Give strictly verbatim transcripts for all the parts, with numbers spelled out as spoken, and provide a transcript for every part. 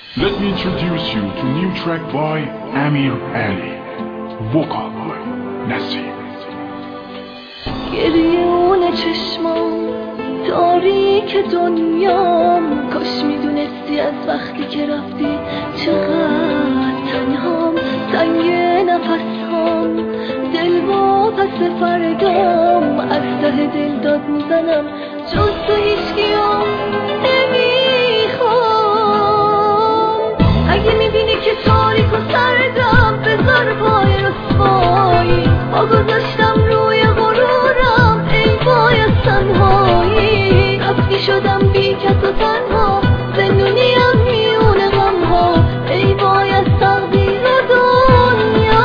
Let me introduce you to new track by Amir Ali, vocal by Nasim. گریون چشمام تاریک دنیام، کاش میدونستی از وقتی که رفتی چقدر تنهام. تنگ نفسهام دل با پس فردام، از ته دل داد میزنم جز تو هیچکیم نمیخوام. اگه میبینی که تاریک و سردم بذار پای رسوایی، پا گذاشتم روی غرورم ای وای از تنهایی. رفتی شدم بی کس و تنها، زندونیم میونه غمها ای وای از تقدیر و دنیا.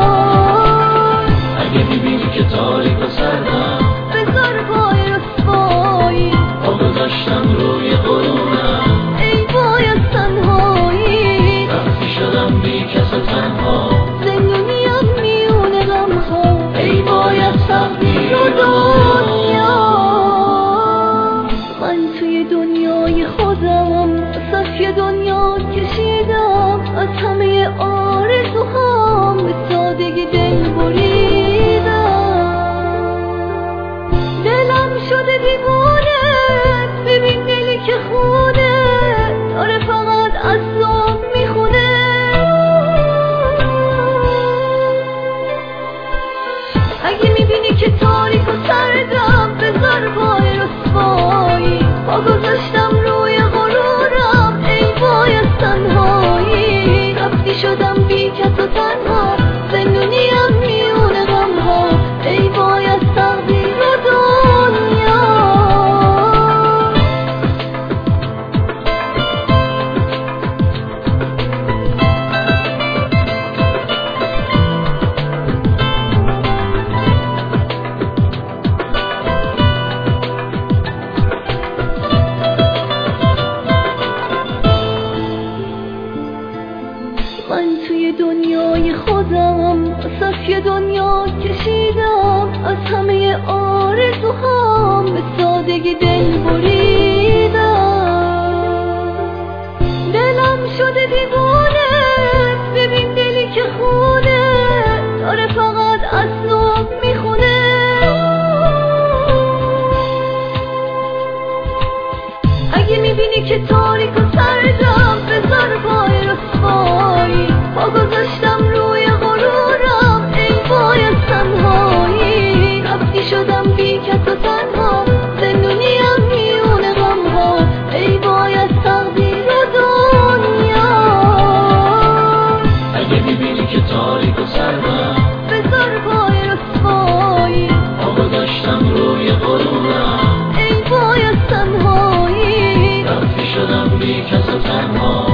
اگه میبینی که تاریک و سردم بذار پای رسوایی، پا گذاشتم روی غرورم ای وای از تنهایی. رفتی شدم بی کس و تنها، زندونیم میونه غمها ای وای از تقدیر و دنیا. من توی دنیای خودم صفی دنیا کشیدم، از همه آرزوهام به سادگی دل بریدم. دلم شده دیوانه، ببین دلی که خونه داره فقط عذاب میخونه. اگه میبینی که تاریک و سردم بذار پای رسوایی، پا گذاشتم روی غرورم ای وای از تنهایی. رفتی شدم بی کس و تنها، زندونیم میونه غمها ای وای از تقدیر و دنیا. من توی دنیای خودم صفی دنیا کشیدم، از همه آرزوهام به سادگی دل بریدم. دلم شده دیوانه، ببین دلی که خونه داره فقط عذاب میخونه. اگه میبینی که تاریک و سردم بذار پای رسوایی، پا گذاشتم روی غرورم ای وای از تنهایی. رفتی شدم بی کس و تنها، زندونیم میونه غمها ای وای از تقدیر و دنیا. اگه میبینی که تاریک و سردم بذار پای رسوایی، پا گذاشتم روی غرورم ای وای از تنهایی. رفتی شدم بی کس و تنها،